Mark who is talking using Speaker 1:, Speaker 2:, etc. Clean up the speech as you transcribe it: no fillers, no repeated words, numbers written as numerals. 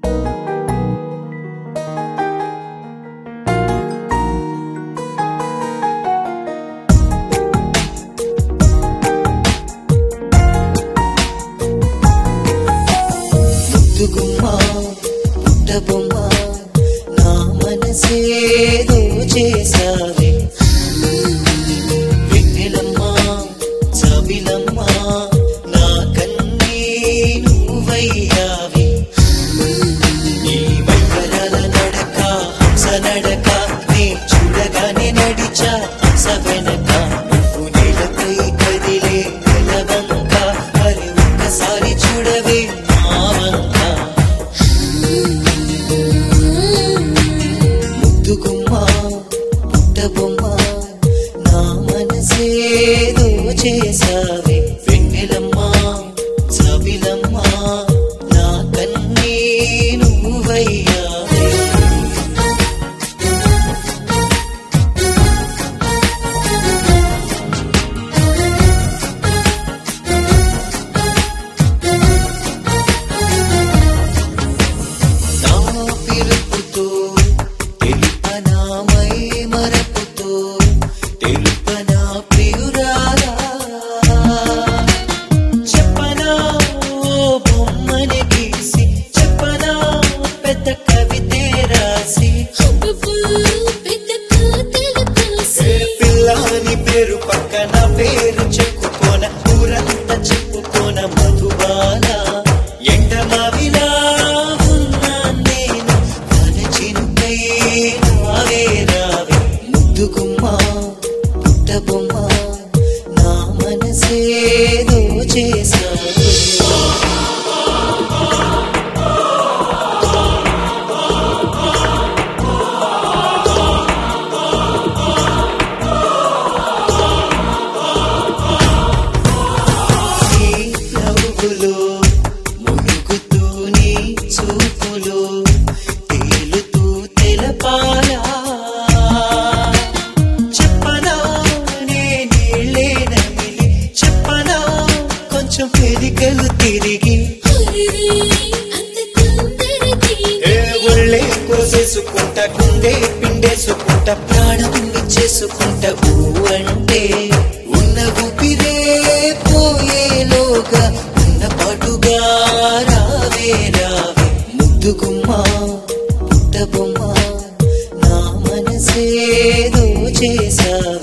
Speaker 1: ముద్దుగుమ్మా పుట్టబొమ్మా నా మనసేదో చేసావే వెన్నెలమ్మా చబిలమ్మా నా కన్నీ నువ్వయ్యావే నీ వైవరాల నడక హంస నడక నే చూడగానే నడిచా హంస వెనక నువ్వు నేలపై కదిలే నెలవంక మరి ఒక్కసారి చూడవే మా వంక ముద్దుగుమ్మా పుట్టబొమ్మా నా మనసేదో చేసావే వెన్నెలమ్మా చబిలమ్మా నా కన్నీ నువ్వయ్యావే నా పిలుపుతో తెలుపనామై మరపుతో తెలుపనా ప్రియురాలా చెప్పనా ఓ బొమ్మని గీసి చెప్పనా పెద్ద కవితే రాసి ఏ పిల్లాని పేరు పక్కన పేరు చెప్పుకోన ఊరంతా చెప్పుకోన మధుబాల ఎండమావిలా ఉన్నా నేను వలచినుకై రావే రావే ముద్దుగుమ్మా పుట్టబొమ్మా నా మనసేదో చేసావే నీ నవ్వులో మునుగుతూ నీ చూపులో తేలుతూ తెలపాలా చెప్పనా నే నీళ్ళే నమిలి చెప్పనా కొంచెం పెరిగలు తిరిగి ఏ ఒళ్ళే కోసేసుకుంటా గుండె పిండేసుకుంటా ప్రాణం ఇచ్చేసుకుంటా ఊ అంటే ఉన్న ఊపిరే పోయేలోగా ఉన్న పాటుగా రావే రావే ముద్దుగుమ్మా పుట్టబొమ్మా నా మనసేదో చేసావే